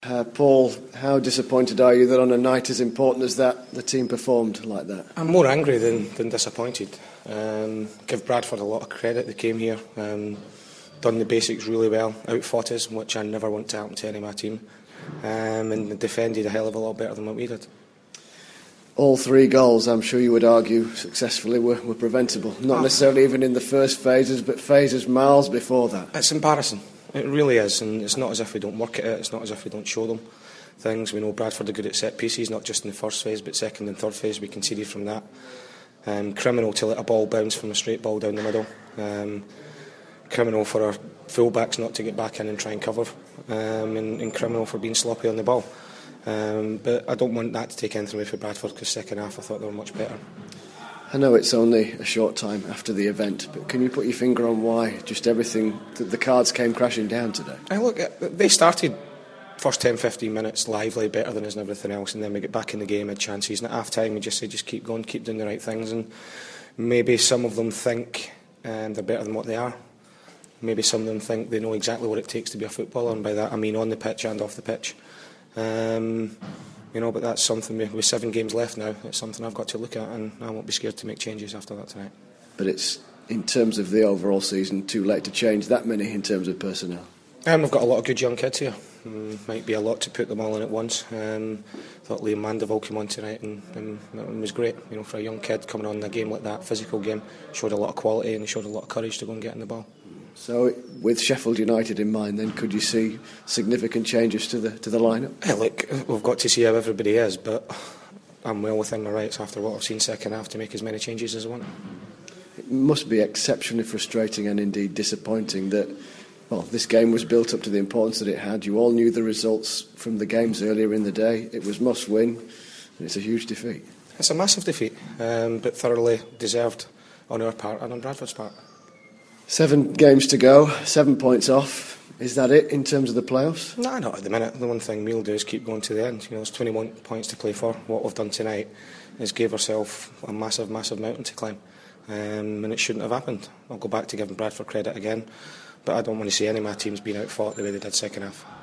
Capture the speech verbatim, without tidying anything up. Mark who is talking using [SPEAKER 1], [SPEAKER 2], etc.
[SPEAKER 1] Uh, Paul, how disappointed are you that on a night as important as that, the team performed like that?
[SPEAKER 2] I'm more angry than, than disappointed. Um, give Bradford a lot of credit. They came here, um, done the basics really well, outfought us, which I never want to happen to any of my team, um, and defended a hell of a lot better than what we did.
[SPEAKER 1] All three goals, I'm sure you would argue, successfully were, were preventable. Not oh. necessarily even in the first phases, but phases miles before that.
[SPEAKER 2] It's embarrassing. It really is, and it's not as if we don't work at it, it's not as if we don't show them things. We know Bradford are good at set pieces, not just in the first phase, but second and third phase. We conceded from that. Um, criminal to let a ball bounce from a straight ball down the middle. Um, criminal for our full-backs not to get back in and try and cover. Um, and, and criminal for being sloppy on the ball. Um, but I don't want that to take anything away from Bradford, because second half I thought they were much better.
[SPEAKER 1] I know it's only a short time after the event, but can you put your finger on why just everything, the cards came crashing down today?
[SPEAKER 2] I look, they started first ten fifteen minutes lively, better than us and everything else, and then we get back in the game, had chances, and at half time we just say just keep going, keep doing the right things, and maybe some of them think um, they're better than what they are. Maybe some of them think they know exactly what it takes to be a footballer, and by that I mean on the pitch and off the pitch. Um, You know, but that's something, with seven games left now, it's something I've got to look at, and I won't be scared to make changes after that tonight.
[SPEAKER 1] But it's, in terms of the overall season, too late to change that many in terms of personnel?
[SPEAKER 2] Um, we've got a lot of good young kids here. Um, might be a lot to put them all in at once. Um, I thought Liam Mandeville came on tonight and, and that one was great. You know, for a young kid coming on in a game like that, physical game, showed a lot of quality and he showed a lot of courage to go and get in the ball.
[SPEAKER 1] So, with Sheffield United in mind, then, could you see significant changes to the to the lineup?
[SPEAKER 2] Hey, look, we've got to see how everybody is, but I'm well within my rights after what I've seen second half to make as many changes as I want.
[SPEAKER 1] It must be exceptionally frustrating and indeed disappointing that, well, this game was built up to the importance that it had. You all knew the results from the games earlier in the day. It was must win, and it's a huge defeat.
[SPEAKER 2] It's a massive defeat, um, but thoroughly deserved on our part and on Bradford's part.
[SPEAKER 1] Seven games to go, seven points off. Is that it in terms of the playoffs?
[SPEAKER 2] No, not at the minute. The one thing we'll do is keep going to the end. You know, there's twenty-one points to play for. What we've done tonight is give ourselves a massive, massive mountain to climb, um, and it shouldn't have happened. I'll go back to giving Bradford credit again, but I don't want to see any of my teams being outfought the way they did second half.